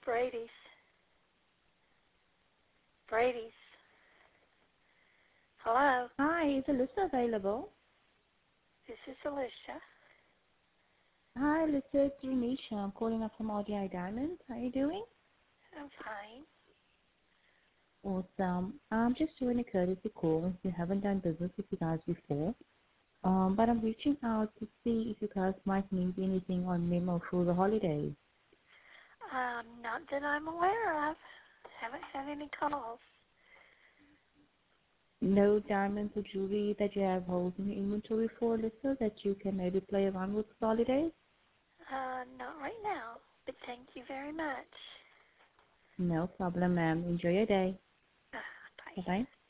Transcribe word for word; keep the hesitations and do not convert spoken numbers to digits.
Brady's. Brady's. Hello? Hi, is Alyssa available? This is Alicia. Hi, Alyssa, it's Renisha. I'm calling up from R D I Diamond. How are you doing? I'm fine. Awesome. I'm just doing a courtesy call. We haven't done business with you guys before. Um, but I'm reaching out to see if you guys might need anything on memo for the holidays. Um, not that I'm aware of. Haven't had any calls. No diamonds or jewelry that you have holes in your inventory for, Alyssa, that you can maybe play around with the holidays? Uh, not right now, but thank you very much. No problem, ma'am. Enjoy your day. Uh, bye. Bye-bye.